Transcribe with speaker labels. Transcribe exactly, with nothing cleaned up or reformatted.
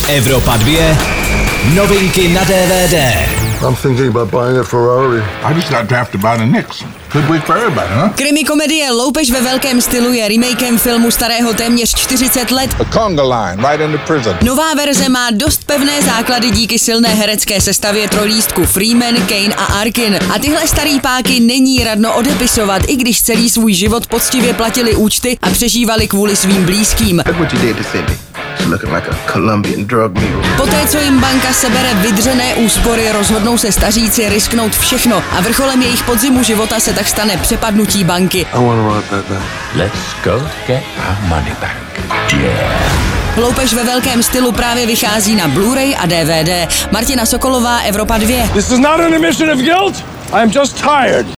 Speaker 1: Evropa dva. Novinky na D V D.
Speaker 2: I'm thinking about buying a Ferrari.
Speaker 3: I just got drafted by the Knicks. Good week for everybody, huh?
Speaker 4: Krimi komedie Loupež ve velkém stylu je remakem filmu starého téměř čtyřicet let.
Speaker 3: The conga line right into prison.
Speaker 4: Nová verze má dost pevné základy díky silné herecké sestavě trojlístku Freeman, Kane a Arkin. A tyhle starý páky není radno odepisovat, i když celý svůj život poctivě platili účty a přežívali kvůli svým blízkým. Poté, co jim banka sebere vydřené úspory, rozhodnou se staříci risknout všechno a vrcholem jejich podzimu života se tak stane přepadnutí banky.
Speaker 5: Let's go get our money back. Yeah.
Speaker 4: Loupež ve velkém stylu právě vychází na Blu-ray a D V D. Martina Sokolová, Evropa dva.
Speaker 6: This is not an admission of guilt. I am just tired.